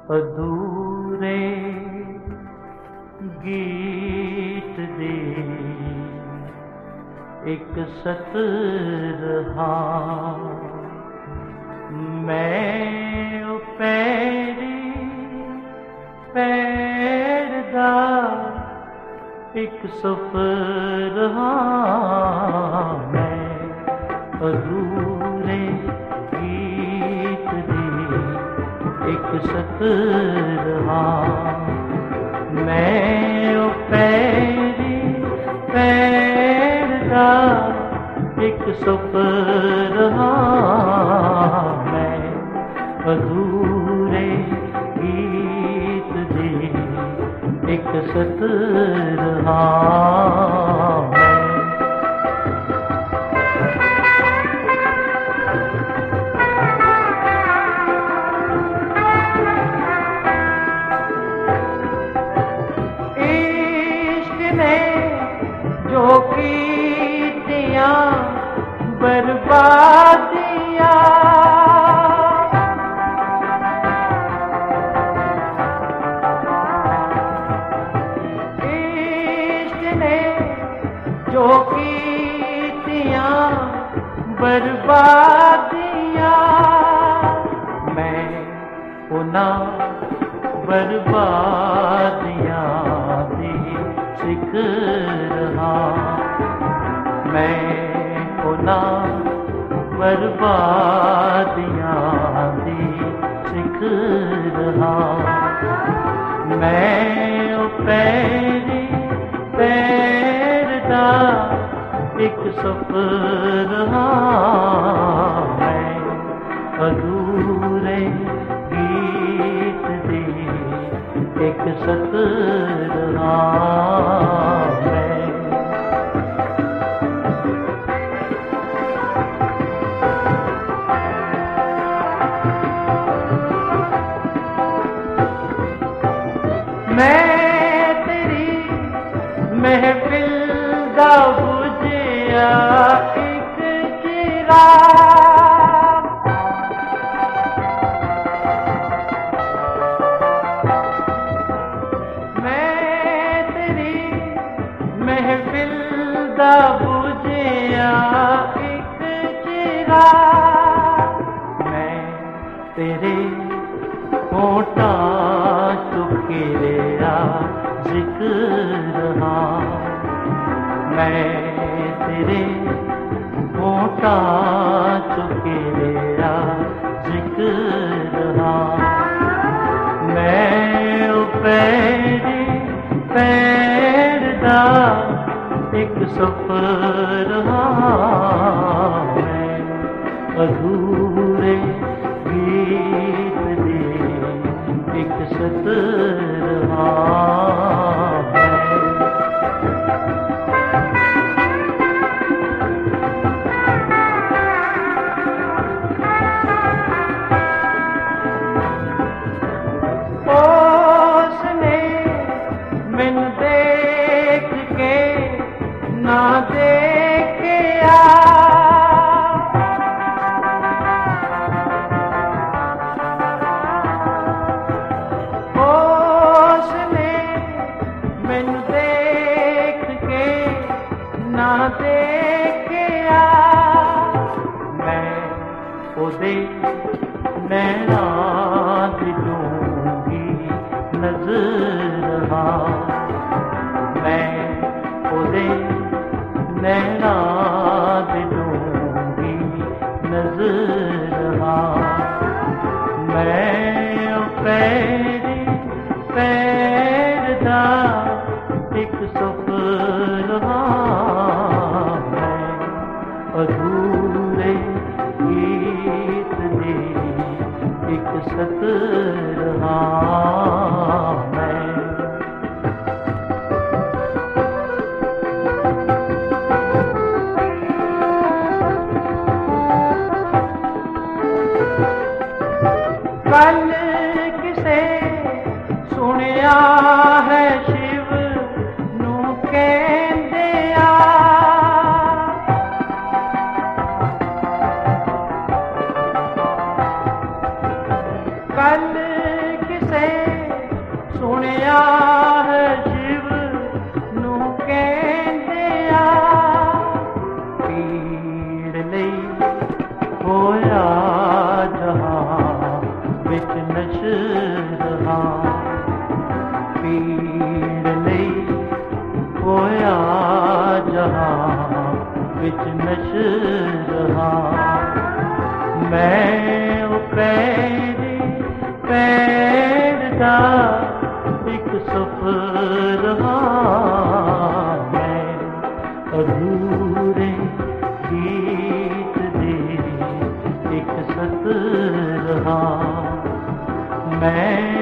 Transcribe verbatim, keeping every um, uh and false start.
अधूरे गीत दे एक सतरहा मैं ओ पैरी पैरदा एक सफरहा मैं अधूरे गीत दे एक सतरहा मैं ओ पैरी पैरदा एक सफरहा मैं अधूरे गीत दे एक सतरहा जो कीतियां बर्बादियां इश्क ने जो कीतियां बर्बादियां मैं उन्हां बर्बादियां दी सिख रहा मैं उन्हां बर्बादियां दी सिख रहा मैं ओ पैरी पैरदा एक सफरहा मैं अधूरे गीत दे एक सतरहा मैं तेरी महफिल दा बुझिया एक चिराग मैं तेरी महफिल दा बुझिया एक चिराग मैं तेरे होठा चुकेरा जिक्र मैं तेरे होठा चुकेरा जिक्र मैं ओ पैरी पैरदा एक सफरहा मैं अधूरे गीत दे एक सतरहा उसने मैनू देख के ना देखिया मैनू देख के ना देखिया मैं ओदे नैना दिलूंगी नजर मैं ओदे नैना दिलूंगी नजर मैं पैरी पैरदा एक सफरहा मैं अधूरे गीत दे एक सतरहा मैं कल किसे सुनिया है शिव नू कहंदिया कल किसे सुनिया है शिव नू कहंदिया पीड़ लई होया जहां विच नशरहा पीड़ लई होया जहां विच नशरहा मैं ओ पैरी पैर दा एक सफर हाँ मैं अधूरे गीत दे एक सतर हाँ मैं